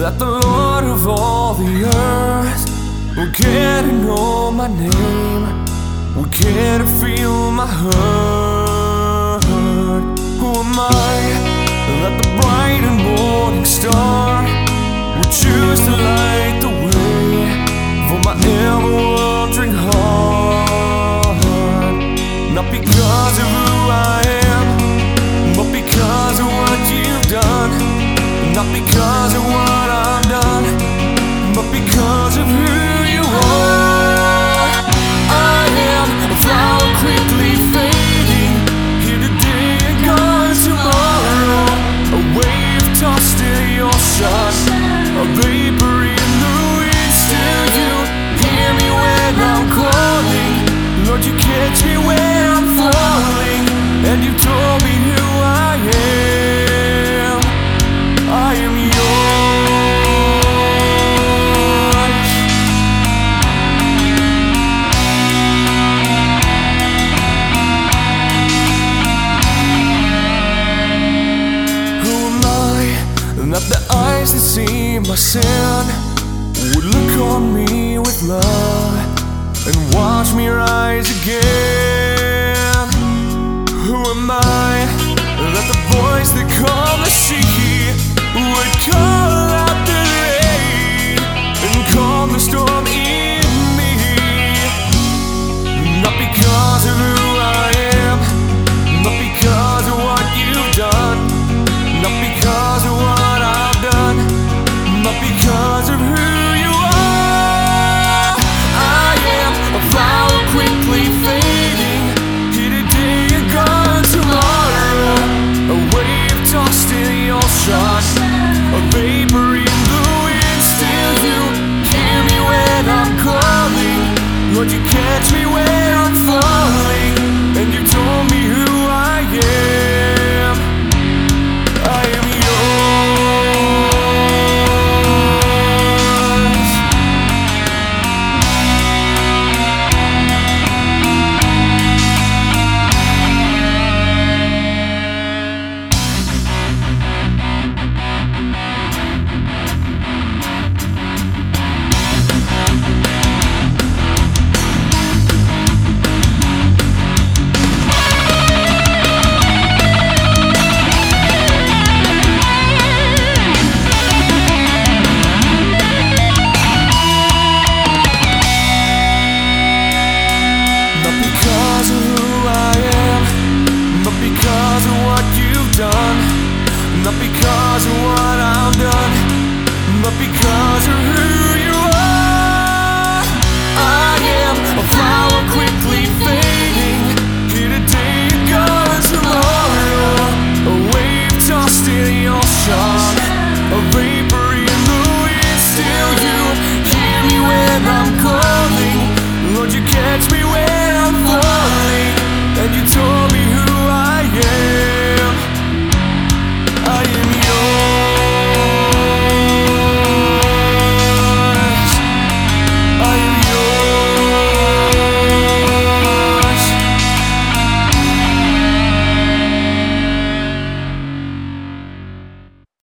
that the Lord of all the earth will get to know my name, will get to feel my hurt. Who am I that the bright and morning star will choose to light the way for my ever-wandering heart? Not because of who I am, but because of what you've done. Not because of what I've done, but because of who you are. I am a flower quickly fading, here today and gone tomorrow. A wave tossed in your sun, a vapor in the wind. Still you hear me when I'm calling. Lord, you catch me when I'm falling, and you told me who I am. I am yours. Who am I that the eyes that see my sin would look on me with love and watch me rise again? Who am I